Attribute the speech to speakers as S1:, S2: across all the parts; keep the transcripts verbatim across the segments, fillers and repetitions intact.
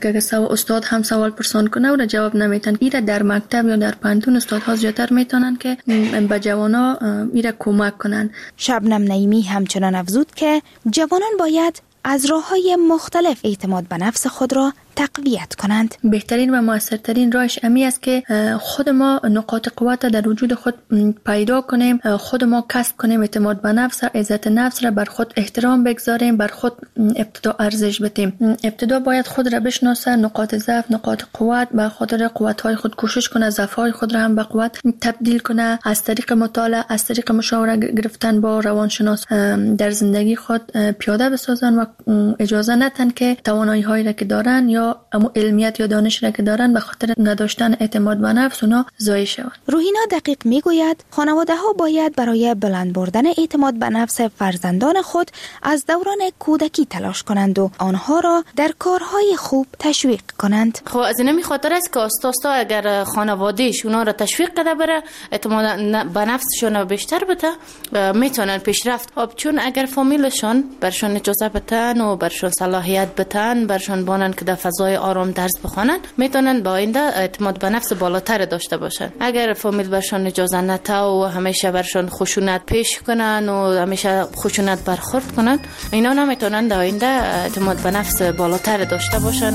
S1: که سو استاد هم سوال پرسان کنه و جواب نمیتن. ایره در مکتب یا در پانتون استادها زیاتر میتونن که به جوانا ایره کمک کنن.
S2: شبنم نعیمی همچنان افزود که جوانان باید از راه‌های مختلف اعتماد به نفس خود را تقویت کنند.
S1: بهترین و موثرترین راهش امی است که خود ما نقاط قوت در وجود خود پیدا کنیم، خود ما کسب کنیم اعتماد به نفس، عزت نفس را بر خود احترام بگذاریم، بر خود ابتدا ارزش بدیم. ابتدا باید خود را بشناسه، نقاط ضعف، نقاط قوت، به خاطر قوت‌های خود کوشش کنه، ضعف‌های خود را هم به قوت تبدیل کنه. از طریق مطالعه، از طریق مشاوره گرفتن با روانشناس در زندگی خود پیاده بسازن و اجازه ندن که توانایی‌هایی را که دارن یا اما علمیت یا دانش را که دارن به خاطر نداشتن اعتماد به نفس اونا ضایع شوند.
S2: روحینا دقیق میگوید خانواده ها باید برای بلند بردن اعتماد به نفس فرزندان خود از دوران کودکی تلاش کنند و آنها را در کارهای خوب تشویق کنند.
S3: خب از این خاطر است که استاستا اگر خانوادهش اونا را تشویق کرده بره، اعتماد به نفسشون بیشتر بده، میتونن پیشرفت. خب چون اگر فامیلشون برشون اجازه بدن و برشون صلاحیت بدن، برشون بانن که در فضای آرام درس بخونن، میتونن با آینده اعتماد به نفس بالاتر داشته باشن. اگر فامیل برشون اجازه نده و همیشه برشون خشونت پیش کنن و همیشه خشونت برخورد کنن، اینا نمیتونن در آینده اعتماد به نفس بالاتر داشته باشن.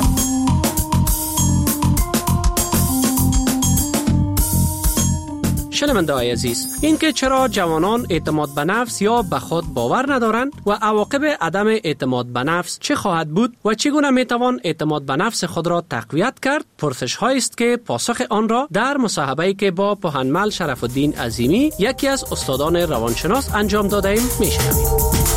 S4: شنونده‌های عزیز، اینکه چرا جوانان اعتماد به نفس یا به خود باور ندارند و عواقب عدم اعتماد به نفس چه خواهد بود و چگونه میتوان اعتماد به نفس خود را تقویت کرد، پرسش‌هایی است که پاسخ آن را در مصاحبه‌ای که با پوهنمل شرف الدین عظیمی، یکی از استادان روانشناس، انجام داده ایم میشنویم.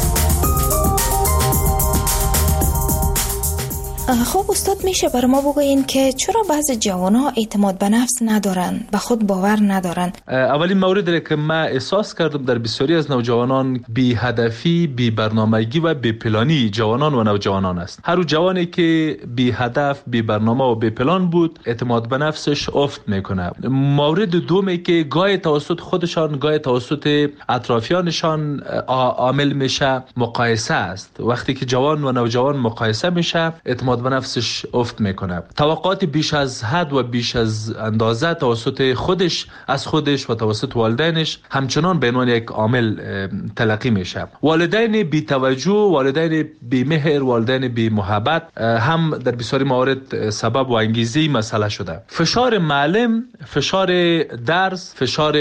S2: خب استاد، میشه برای ما بگوین که چرا بعضی جوان‌ها اعتماد به نفس ندارن، به خود باور ندارن؟
S5: اولین موردی که من احساس کردم در بسیاری از نوجوانان بی هدفی، بی برنامه‌ریزی و بی پلانی جوانان و نوجوانان است. هر جوانی که بی هدف، بی برنامه و بی پلان بود، اعتماد به نفسش افت میکنه. مورد دومی که گاهی توسط خودشان، گاهی توسط اطرافیانشان عامل میشه، مقایسه است. وقتی که جوان و نوجوان مقایسه میشه، اعتماد به نفسش افت میکنه. توقعات بیش از حد و بیش از اندازه توسط خودش از خودش و توسط والدینش همچنان به عنوان یک عامل تلقی میشه. والدین بی توجه، والدین بی مهر، والدین بی محبت هم در بسیاری موارد سبب و انگیزه مسئله شده. فشار معلم، فشار درس، فشار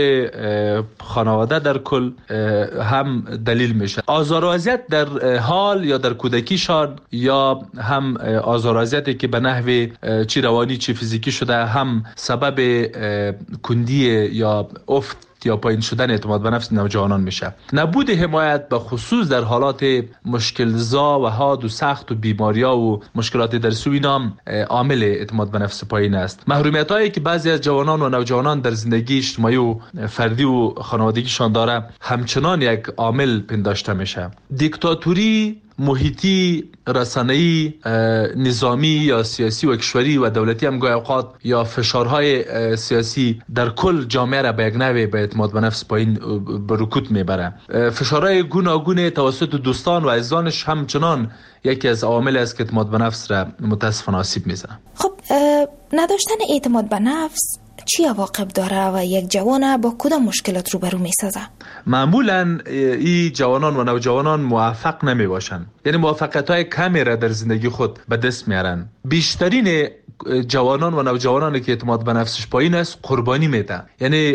S5: خانواده در کل هم دلیل میشه. آزار و اذیت در حال یا در کودکیشان یا هم آزار و اذیتی که به نحو چی روانی چی فیزیکی شده هم سبب کندی یا افت یا پایین شدن اعتماد به نفس نوجوانان میشه. نبود حمایت به خصوص در حالات مشکل زا و حاد و سخت و بیماریا و مشکلات درسی اینا عامل اعتماد به نفس پایین است. محرومیت هایی که بعضی از جوانان و نوجوانان در زندگی اجتماعی و فردی و خانوادگیشان داره همچنان یک عامل پنداشته میشه. دیکتاتوری، محیطی، رسانه‌ای، نظامی یا سیاسی و کشوری و دولتی هم گاهی اوقات یا فشارهای سیاسی در کل جامعه را به یک نحوی به اعتماد به نفس پایین به رکود میبره. فشارهای گوناگون توسط دوستان و عزیزانش همچنان یکی از عوامل است که اعتماد به نفس را متاسفانه آسیب میزنه.
S2: خب نداشتن اعتماد به نفس چی عواقب داره و یک جوان با کدام مشکلات روبرو میسازه؟
S5: معمولا این جوانان و نوجوانان موفق نمی باشن، یعنی موفقیت های کمی را در زندگی خود به دست میارن. بیشترین جوانان و نوجوانانی که اعتماد به نفسش پایین است قربانی میدن، یعنی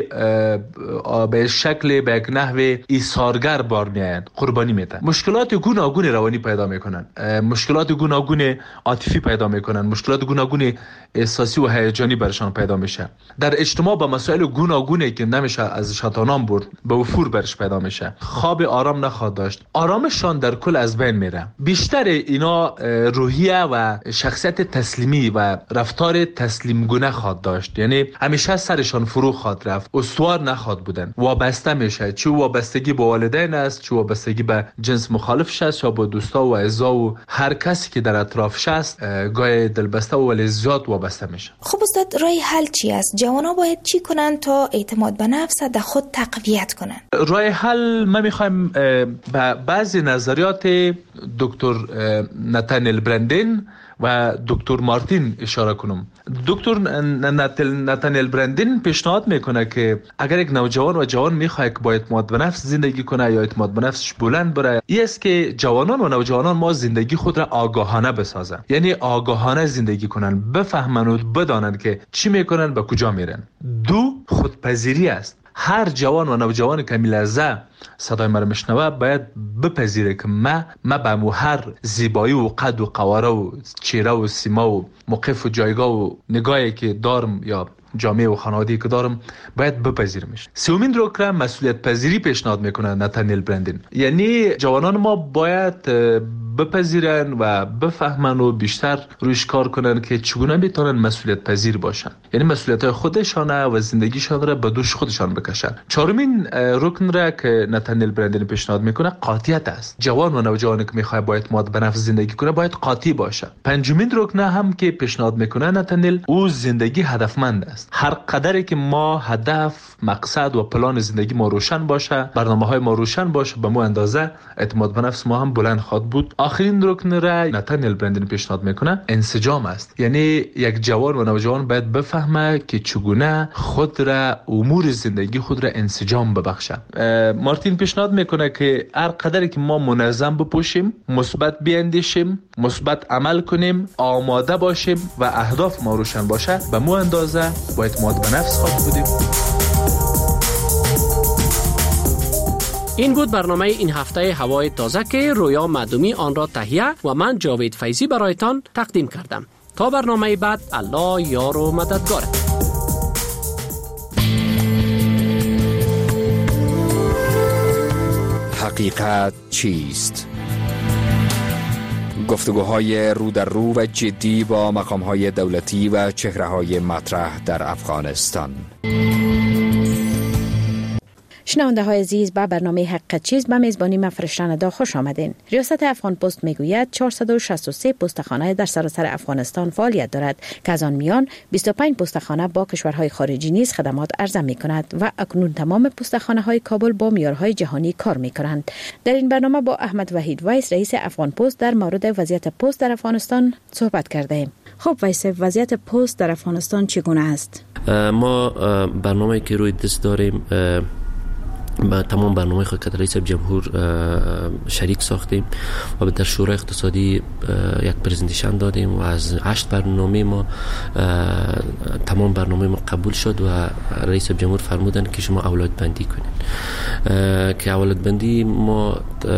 S5: به شکل به یک نحو ایثارگر بار میآیند، قربانی میدن. مشکلات گوناگون روانی پیدا میکنن، مشکلات گوناگون عاطفی پیدا میکنن، مشکلات گوناگون احساسی و هیجانی برشان پیدا میشه. در اجتماع با مسائل گوناگونی که نمیشه از شاتانان برد به وفور برش پیدا میشه. خواب آرام نخواهد داشت، آرامششان در کل از بین میره. بیشتر اینا روحیه و شخصیت تسلیمی و رفتار تسلیم گونه خواهد داشت، یعنی همیشه سرشان فرو خواهد رفت، استوار نخواهد بودن، وابسته میشه. چه وابستگی به والدین است، چه وابستگی به جنس مخالفش است، یا با دوستا و اعضا و هر کسی که در اطرافش است، گاهی دلبسته و ولی زیاد وابسته میشه.
S2: خب استاد، راه حل چی است؟ جوانا باید چی کنن تا اعتماد به نفس در خود تقویت کنن؟
S5: راه حل ما میخوایم به بعضی نظریات دکتر نتانیل برندین و دکتر مارتین اشاره کنم. دکتر نتانیل برندین پیشنهاد میکنه که اگر یک نوجوان و جوان میخواد که با اعتماد به نفس زندگی کنه یا اعتماد به نفسش بلند بره، این است که جوانان و نوجوانان ما زندگی خود را آگاهانه بسازن، یعنی آگاهانه زندگی کنن، بفهمن و بدانن که چی میکنن، به کجا میرن. دو، خودپذیری است. هر جوان و نوجوان که می لحظه صدای مرا میشنوه باید بپذیره که ما ما به مو هر زیبایی و قد و قواره و چهره و سیما و موقف و جایگاه و نگاهی که دارم یا جامعه و خانوادگی که دارم باید بپذیرمش. سومین رکن مسئولیت پذیری پیشنهاد میکنه نتانیل برندین، یعنی جوانان ما باید بپذیرن و بفهمن و بیشتر روش کار کنن که چگونه میتونن مسئولیت پذیر باشن، یعنی مسئولیت خودشان و زندگیشان را به دوش خودشان بکشن. چهارمین رکن را که نتانیل برندین پیشنهاد میکنه قاطعیت است. جوان و نوجوانی که میخواد با اعتماد به نفس زندگی کنه باید قاطع باشه. پنجمین رکن هم که پیشنهاد میکنه نتانیل، او زندگی هدفمند است. هر قدری که ما هدف، مقصد و پلان زندگی ما روشن باشه، برنامه‌های ما روشن باشه، به مو اندازه اعتماد به نفس ما هم بلند خواهد بود. آخرین رکن را نتانیل برندین پیشنهاد میکنه انسجام است، یعنی یک جوان و نوجوان باید بفهمه که چگونه خود را، امور زندگی خود را انسجام ببخشه. مارتین پیشنهاد میکنه که هر قدری که ما منظم بپوشیم، مثبت بیاندیشیم، مثبت عمل کنیم، آماده باشیم و اهداف ما روشن باشه، به مو اندازه با اعتماد به نفس خواهد بودیم.
S4: این بود برنامه این هفته هوای تازه که رویا معدومی آن را تهیه و من جاوید فیضی برایتان تقدیم کردم. تا برنامه بعد، الله یار و مددگار.
S6: حقیقت چیست؟ گفتگوهای رو در رو و جدی با مقام‌های دولتی و چهره‌های مطرح در افغانستان.
S7: شنونده های عزیز، به برنامه حقیقت چیست به میزبانی من فرشته ندا خوش آمدین. ریاست افغان پست میگوید چهارصد و شصت و سه پستخانه در سراسر افغانستان فعالیت دارد که از آن میان بیست و پنج پستخانه با کشورهای خارجی نیز خدمات عرضه می کند و اکنون تمام پستخانه های کابل با معیارهای جهانی کار می کنند. در این برنامه با احمد وحید ویس رئیس افغان پست در مورد وضعیت پست در افغانستان صحبت کرده ایم. خب ویس، وضعیت پست در افغانستان چگونه است؟
S8: ما برنامه‌ای که روی دست داریم با تمام برنامه خود که در رئیس جمهور شریک ساختیم و در شورای اقتصادی یک پرزنتیشن دادیم و از هشت برنامه ما تمام برنامه ما قبول شد و رئیس جمهور فرمودن که شما اولویت بندی کنین، که اولویت بندی ما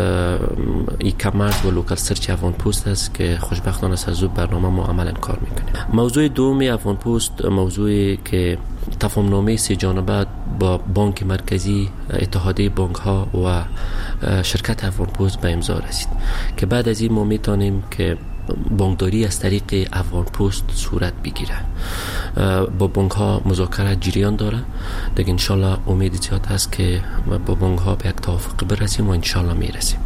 S8: ای کامرس و لوکال سرچ افغان پست است که خوشبختانه از او برنامه ما عملا کار میکنیم. موضوع دومی افغان پست موضوعی که تفاهم نامه سه جانبه با بانک مرکزی، اتحادیه بانک ها و شرکت افغان پست به امضا رسید که بعد از این ما میتونیم که بانکداری از طریق افغان پست صورت بگیره. با بانک ها مذاکره جریان داره دیگه. انشالله امید زیاد هست که با بانک ها به یک توافق برسیم و انشالله میرسیم.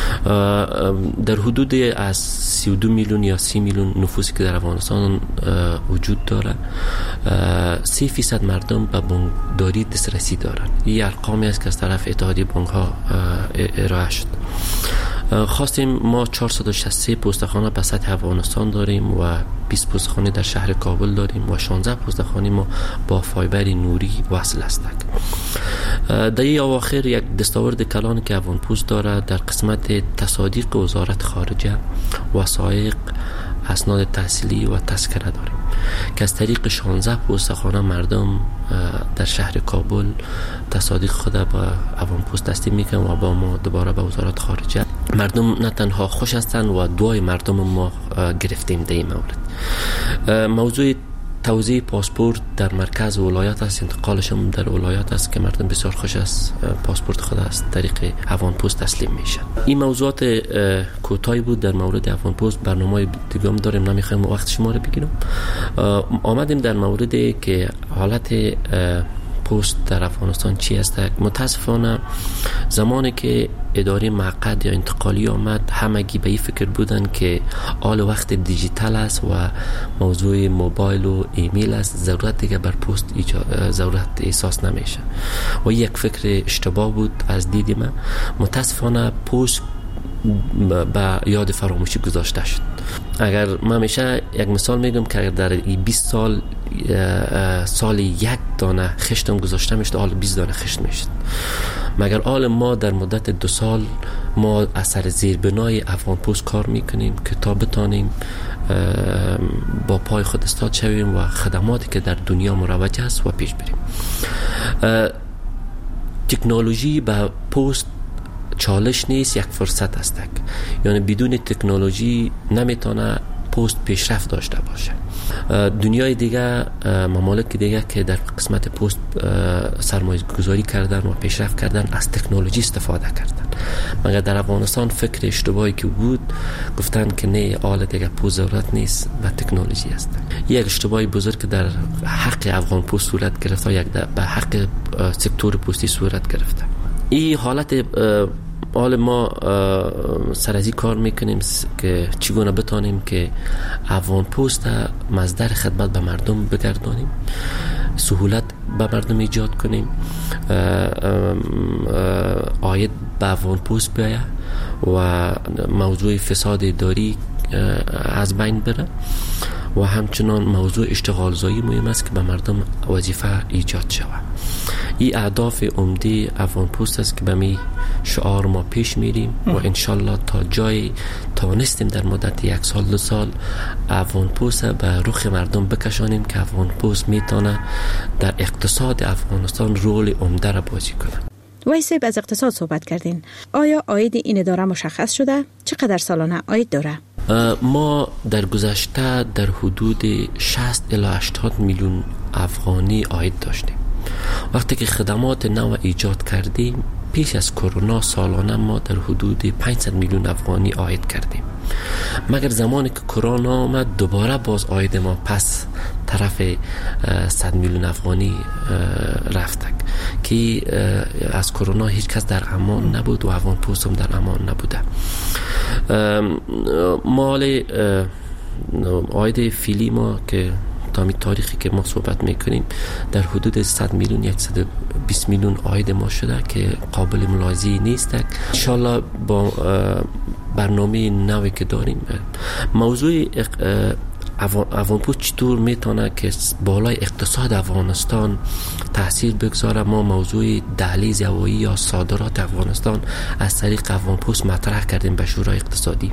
S8: در حدود از سی و دو میلیون یا سی میلیون نفوسی که در افغانستان وجود داره، سی فیصد مردم به بانکداری دسترسی دارن. این ارقامی است که از طرف اتحادیه بانک ها ارائه شد. خواستیم ما چهارصد و شصت و سه پستخانه به سطح افغانستان داریم و بیست پستخانه در شهر کابل داریم و شانزده پستخانه ما با فایبر نوری وصل هستند. در این اواخر یک دستاورد کلان که افغان پست داره در قسمت تصادیق وزارت خارجه، وثایق، اسناد تحصیلی و تذکره داریم که از طریق شانزده پستخانه مردم در شهر کابل تصادیق خود با افغان پست تسلیم میکنن و با ما دوباره به وزارت خارجه. مردم نه تنها خوش هستند و دعای مردم ما گرفتیم در این مورد. موضوع توزیع پاسپورت در مرکز ولایت است، انتقالش هم در ولایت است که مردم بسیار خوش است پاسپورت خود از طریق افغان پست تسلیم میشه. این موضوعات کوتاهی بود در مورد افغان پست. برنامه دیگه هم داریم، نمیخوایم وقت شما رو بگیرم. آمدیم در موردی که حالت پست در افغانستان چی است. متاسفانه زمانی که اداره معقد یا انتقالی آمد، همگی به این فکر بودن که آل وقت دیجیتال است و موضوع موبایل و ایمیل است، ضرورت دیگه بر پست ضرورت احساس نمیشه و یک فکر اشتباه بود از دید من. متاسفانه پست به یاد فراموشی گذاشته شد اگر من همیشه یک مثال میگم که اگر در بیست سال سال یک دانه خشتم گذاشتم میشد، حال بیست دانه خشت میشد. مگر حال ما در مدت دو سال ما اثر زیربنای افغان پوست کار میکنیم که تا بتانیم با پای خود استاد شویم و خدماتی که در دنیا مروج است و پیش بریم. تکنولوژی به پوست چالش نیست، یک فرصت است. یعنی بدون تکنولوژی نمیتونه پوست پیشرفت داشته باشه. دنیای دیگه، ممالک دیگه که در قسمت پوست سرمایه گذاری کردن و پیشرفت کردن از تکنولوژی استفاده کردن. مگر در افغانستان فکر اشتباهی که بود، گفتن که نه، آل دیگه پوست ضرورت نیست و تکنولوژی است. یک اشتباهی بزرگ که در حق افغان پوست صورت گرفته، یک به حق سکتور پوستی صورت گرفته. این حالت حال ما سر از این کار میکنیم که چگونه بتانیم که افغان پوست مصدر خدمت به مردم بگردانیم، سهولت به مردم ایجاد کنیم، عاید به افغان پوست بیاید و موضوع فساد اداری از بین بره و همچنان موضوع اشتغال زایی مهم است که به مردم وظیفه ایجاد شود. این اهداف عمده افغان پوست است که به می شعار ما پیش میریم و انشالله تا جای تانستیم در مدت یک سال دو سال افغان پوست به رخ مردم بکشانیم که افغان پوست میتونه در اقتصاد افغانستان رول عمده را بازی کنه.
S7: ویسه از اقتصاد صحبت کردین. آیا عاید این اداره مشخص شده؟ چقدر سالانه عاید داره؟
S8: ما در گذشته در حدود شصت الی هشتاد میلیون افغانی عاید داشتیم. وقتی که خدمات نو ایجاد کردیم پیش از کرونا سالانه ما در حدود پانصد میلیون افغانی عاید کردیم. مگر زمانی که کرونا آمد دوباره باز عاید ما پس طرف صد میلیون افغانی رفتک که از کرونا هیچ کس در امان نبود و افغان پوست هم در امان نبوده. مال عاید فیلی ما که تامی تاریخی که ما صحبت میکنیم در حدود صد میلیون صد و بیست میلیون عاید ما شده که قابل ملاحظه نیست. انشالله با برنامه نوی که داریم موضوع افغان پوست چطور میتونه که بالای اقتصاد افغانستان تاثیر بگذاره، ما موضوع دهلیز هوایی یا صادرات افغانستان از طریق افغان پوست مطرح کردیم به شورای اقتصادی.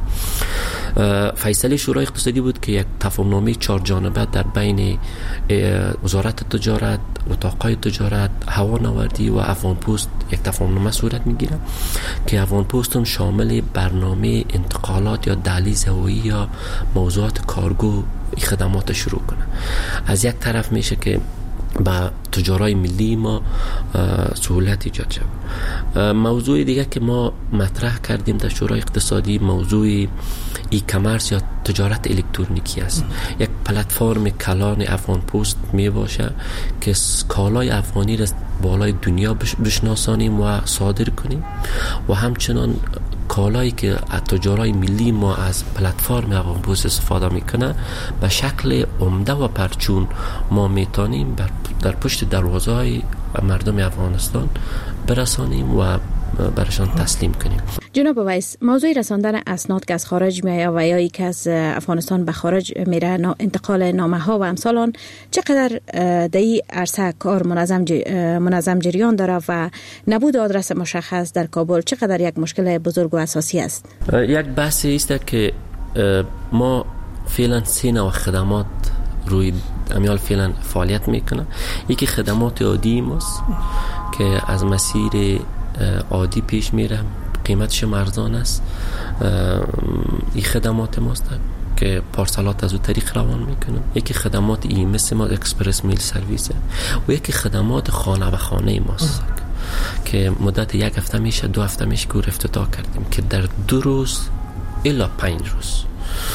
S8: فیصله شورای اقتصادی بود که یک تفاهمنامه چهار جانبه در بین وزارت تجارت، اتاقای تجارت، هوانوردی و افغان پوست یک تفاهمنامه صورت میگیره که افغان پوست هم شامل برنامه انتقالات یا دهلیز هوایی یا موضوعات کارگو خدمات شروع کنه. از یک طرف میشه که با تجارای ملی ما سهولت ایجاد شد. موضوع دیگه که ما مطرح کردیم در شورای اقتصادی موضوع ای کامرس یا تجارت الکترونیکی است. یک پلتفرم کلان افغان پوست می باشه که کالای افغانی را بالای دنیا بشناسانیم و صادر کنیم و همچنان کالایی که تجارای ملی ما از پلتفرم افغان پوست استفاده میکنه به شکل عمده و پرچون ما میتونیم در پشت دروازه‌های مردم افغانستان برسانیم و برشان تسلیم کنیم.
S7: جناب ویس، موضوع رساندن اسناد که از خارج میآید و یا که از افغانستان به خارج میره، انتقال نامه ها و امثال آن، چقدر در این عرصه کار منظم منظم جریان داره و نبود آدرس مشخص در کابل چقدر یک مشکل بزرگ و اساسی است؟
S8: یک بحثی است که ما فعلا سه نوع خدمات روی امیال فعلا فعالیت میکنه. یکی خدمات عادی ماست که از مسیر عادی پیش میره، قیمتش ارزان است. این خدمات ماست که پارسالات از او طریق روان میکنه. یکی خدمات ای مثل ما اکسپرس میل سرویس و یکی خدمات خانه و خانه ماست که مدت یک هفته میشه دو هفته میشه که افتتاح کردیم که در دو روز الا پنج روز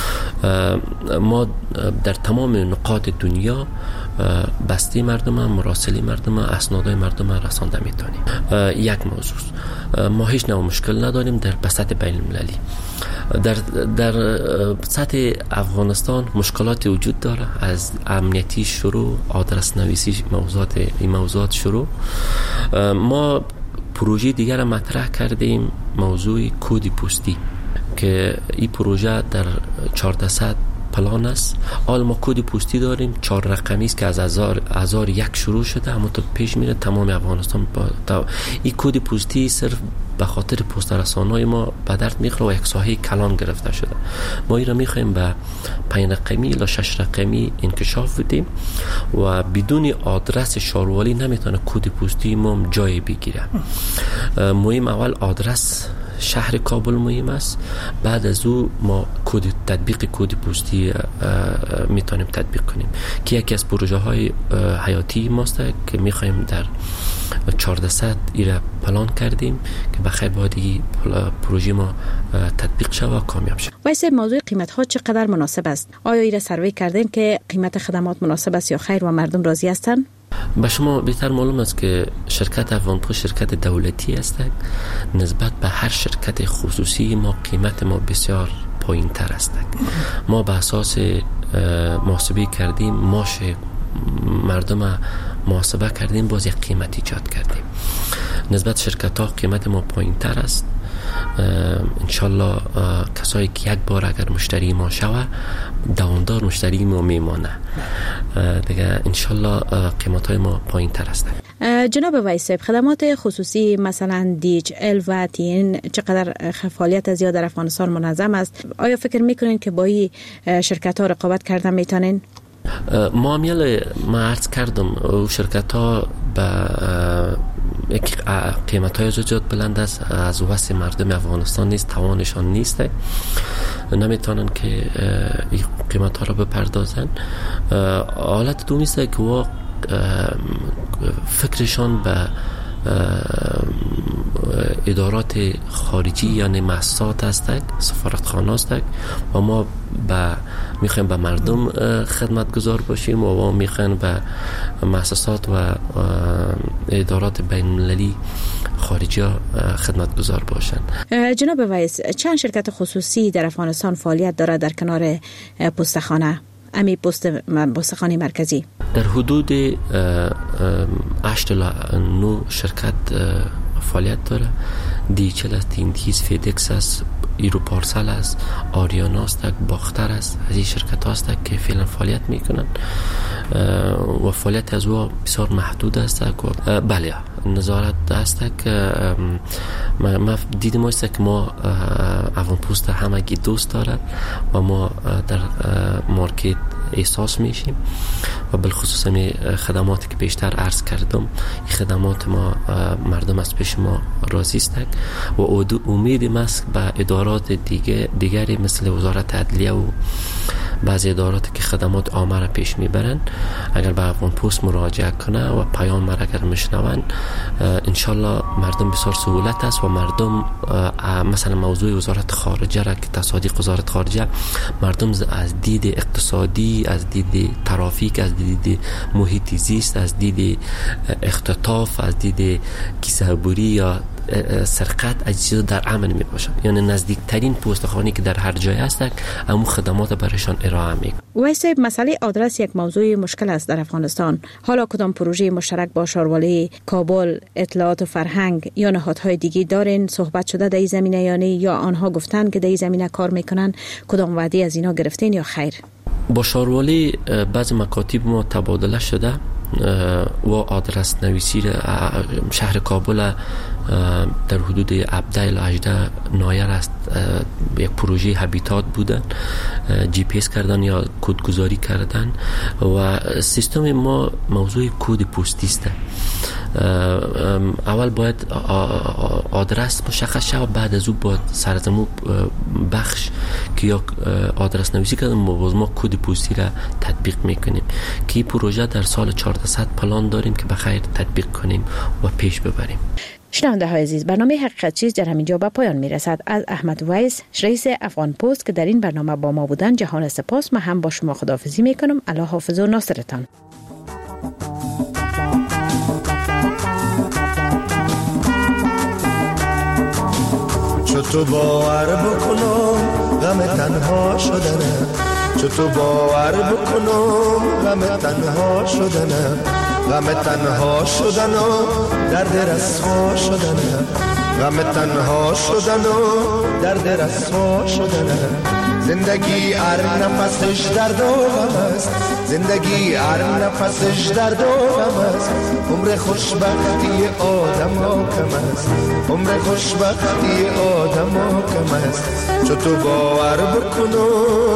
S8: ما در تمام نقاط دنیا بسته مردم، مراسلی مردم، اسنادهای مردم رسانده میتونیم. یک موضوع ما هیچ نوع مشکل نداریم در سطح بین المللی. در در سطح افغانستان مشکلات وجود داره، از امنیتی شروع، آدرس نویسی، موضوعات این موضوعات شروع. ما پروژه دیگر را مطرح کردیم، موضوع کد پستی که این پروژه در چهارصد پلان است. حال ما کد پستی داریم چهار رقمی است که از هزار هزار یک شروع شده، اما تا پیش میره تمام افغانستان با این کد پستی صرف به خاطر پست رسانای ما به درد میخوره و یک ساحه کلان گرفته شده. ما این را میخوایم به پنج رقمی یا شش رقمی انکشاف بدیم و بدون آدرس شاروالی نمیتونه کد پستی ما جای بگیره. مهم اول آدرس شهر کابل مهم است، بعد از او ما کد تطبیق کد پستی میتونیم تطبیق کنیم که یکی از پروژه های حیاتی ماست که میخوایم در چهارصد ایره پلان کردیم که بخیر بادی پروژه ما تطبیق شود و کامیاب شود.
S7: وایسه موضوع قیمت ها چقدر مناسب است؟ آیا ایره سروی کردین که قیمت خدمات مناسب است یا خیر و مردم راضی هستند؟
S8: به شما بهتر معلوم است که شرکت افغان پست شرکت دولتی است. نسبت به هر شرکت خصوصی ما قیمت ما بسیار پایین تر است. ما به اساس محاسبه کردیم، ماش مردم محاسبه کردیم، باز یک قیمت ایجاد کردیم. نسبت شرکت ها قیمت ما پایین تر است. انشالله کسایی که یک بار اگر مشتری ما شوه دوامدار مشتری ما میمانه دیگه. انشالله قیمت های ما پایین تر است.
S7: جناب ویس، خدمات خصوصی مثلا دی اچ ال و تی این چقدر فعالیت زیاد در افغانستان منظم است؟ آیا فکر میکنین که با این شرکت ها رقابت کردن میتونین؟
S8: معامله ما عرض کردم او شرکت ها به قیمت های زیاد بلند است، از واسه مردم افغانستان نیست، توانشان نیست، نمیتونن که این قیمت ها را بپردازن. حالت دومی است که وا فکرشان به ادارات خارجی یعنی مؤسسات هستند، سفارتخانه هستند و ما با میخوایم به مردم خدمتگزار باشیم و ما میخوایم به مؤسسات و ادارات بین المللی خارجی خدمتگزار باشند.
S7: جناب ویس، چند شرکت خصوصی در افغانستان فعالیت دارد در کنار پستخانه امی پست پستخانه مرکزی؟
S8: در حدود هشت الی نه شرکت فعالیت داره. دیچل است، تیندیز، فیدکس است، ایرو پارسل است، آریانا است، باختر است. از این شرکت هاست که فعلا فعالیت میکنن و فعالیت از او بسیار محدود است. بله نظارت است که ما دیدیم است که ما افغان پست همگی دوست دارد و ما در مارکت احساس میشیم و بالخصوص می خدماتی که بیشتر عرض کردم، این خدمات ما مردم از پیش ما راضی است و امیدیم است به ادارات دیگه دیگری مثل وزارت عدلیه و بعضی ادارات که خدمات عامه را پیش میبرن اگر به افغان پست مراجعه کنه و پیام ما را اگر میشنون، انشالله مردم بسیار سهولت است و مردم مثلا موضوع وزارت خارجه را که تصادیق وزارت خارجه، مردم از دید اقتصادی، از دید ترافیک، از دید محیط زیست، از دید اختطاف، از دید کیسه‌بری یا سرقت اجزا در امن می باشند. یعنی نزدیکترین پستخانه که در هر جای هست همون خدمات برایشان ارائه می کنند.
S7: ویسه مسئله آدرس یک موضوع مشکل است در افغانستان. حالا کدام پروژه مشترک با شاروالی کابل، اطلاعات و فرهنگ یا نهادهای دیگه دارین؟ صحبت شده در این زمینه یا نه، یا آنها گفتن که در این زمینه کار میکنن؟ کدام وعده از اینا گرفتین یا خیر؟
S8: با شاروالی بعض مکاتب ما تبادله شده و آدرس نویسی شهر کابل در حدود هفده الی هجده نایر است. یک پروژه هابیتات بودن، جی پی اس کردن یا کدگذاری کردن و سیستم ما موضوع کد پستی است. اول باید آدرس مشخص شود، بعد از او باید سرزمین بخش که یا آدرس نویسی کردن ما باز ما کد پستی را تطبیق میکنیم که این پروژه در سال چهارصد پلان داریم که بخیر تطبیق کنیم و پیش ببریم.
S7: شنونده های عزیز، برنامه حقیقت چیز در همینجا به پایان میرسد. از احمد ویس رئیس افغان پست که در این برنامه با ما بودن جهان سپاس. من هم با شما خداحافظی میکنم. الله حافظ و ناصرتان.
S9: چطور باور بکنم غم تنها شدنه، چطور باور بکنم غم تنها شدنه، غم تنها شدن و درد رسوا شدن، غم تنها شدن و درد رسوا شدن. زندگی هر نفسش درد و غم است، زندگی هر نفسش درد و غم است. عمر خوشبختی آدم ها کم است، عمر خوشبختی آدم ها کم است. چو تو باور بکنو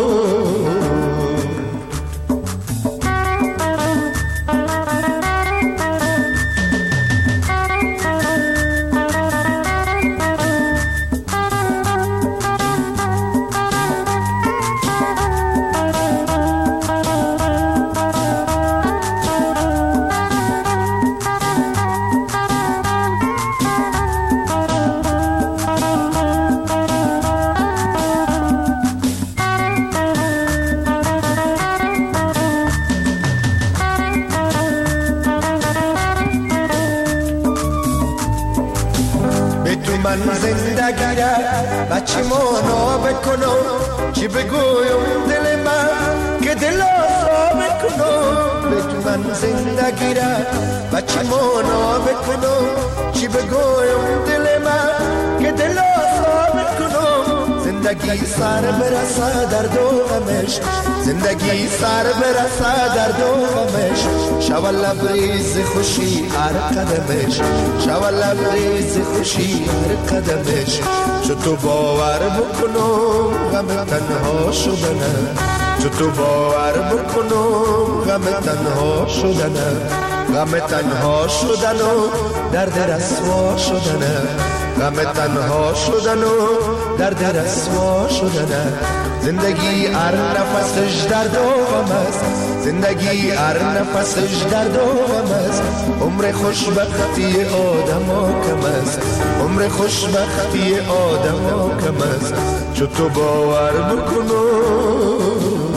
S9: من زندگی را بچه مانا بکنم، چی بگویم دل من که دل آزا بکنم. به تو من زندگی را بچه مانا بکنم، چی بگویم دل من که دل آزا بکنم. زندگی سر برسه در دو غمش، زندگی سر برسه در دو غمش. شو لبریز خوشی هر قدمش، شو لبریز خوشی هر قدمش. چو تو باور بکنم غم تنها شدنه، چو تو باور بکنم غم تنها شدنه. غم تنها شدن و درد رسوا شدنه، غم تنها شدن و درد رسوا شدنه. زندگی هر نفسش درد و غم است، زندگی هر نفسش درد و غم است. عمر خوشبختی آدم ها کم است، عمر خوشبختی آدم ها کم است. چو تو باور بکنو